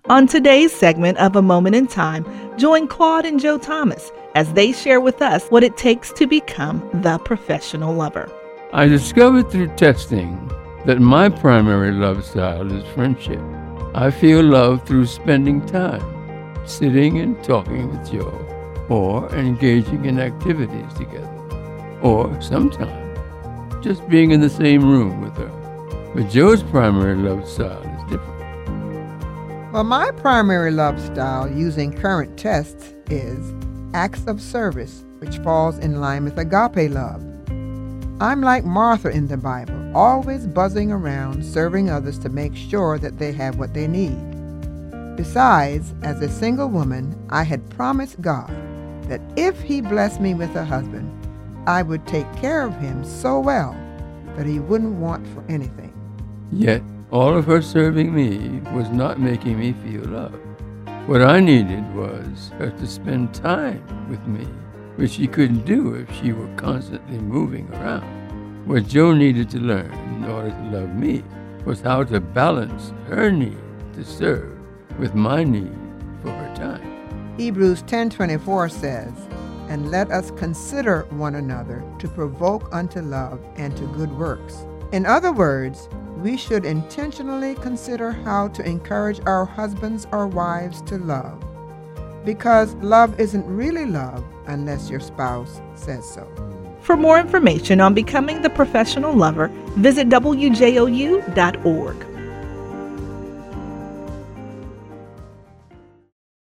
On today's segment of A Moment in Time, join Claude and Joe Thomas as they share with us what it takes to become the professional lover. I discovered through testing that my primary love style is friendship. I feel love through spending time, sitting and talking with Joe, or engaging in activities together, or sometimes just being in the same room with her. But Joe's primary love style is different. Well, my primary love style using current tests is acts of service, which falls in line with agape love. I'm like Martha in the Bible, always buzzing around serving others to make sure that they have what they need. Besides, as a single woman, I had promised God that if He blessed me with a husband, I would take care of him so well that he wouldn't want for anything. Yet, all of her serving me was not making me feel loved. What I needed was her to spend time with me, which she couldn't do if she were constantly moving around. What Joe needed to learn in order to love me was how to balance her need to serve with my need for her time. Hebrews 10:24 says, "And let us consider one another to provoke unto love and to good works." In other words, we should intentionally consider how to encourage our husbands or wives to love, because love isn't really love unless your spouse says so. For more information on becoming the professional lover, visit WJOU.org.